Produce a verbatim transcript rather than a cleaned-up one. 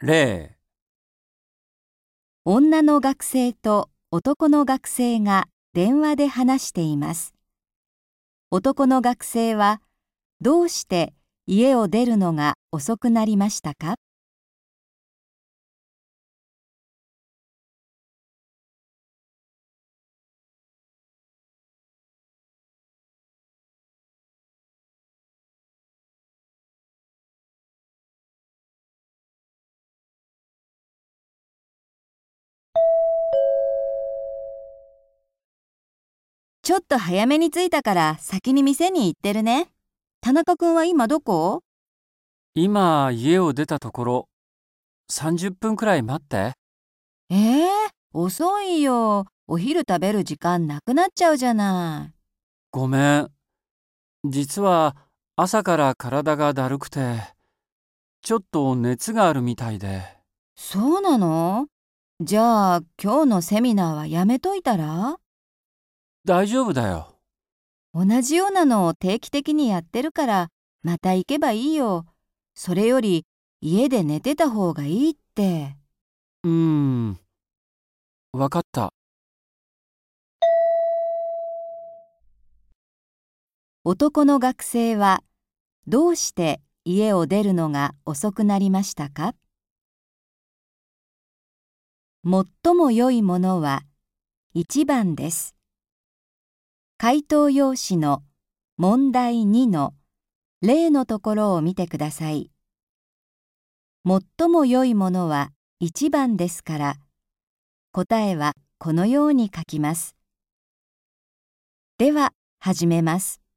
例、 女の学生と男の学生が電話で話しています。男の学生は、どうして家を出るのが遅くなりましたか？ちょっと早めに着いたから先に店に行ってるね。田中くんは今どこ？ 今家を出たところ、さんじゅっぷんくらい待って。 えー、遅いよ。お昼食べる時間なくなっちゃうじゃない。 ごめん。実は朝から体がだるくて、ちょっと熱があるみたいで。 そうなの？じゃあ今日のセミナーはやめといたら？ 大丈夫だよ。 同じようなのを定期的にやってるからまた行けばいいよ。それより家で寝てた方がいいって。 うーん、わかった。 男の学生はどうして家を出るのが遅くなりましたか？最も良いものはいちばんです。回答用紙の問題にの例のところを見てください。最も良いものはいちばんですから、答えはこのように書きます。では、始めます。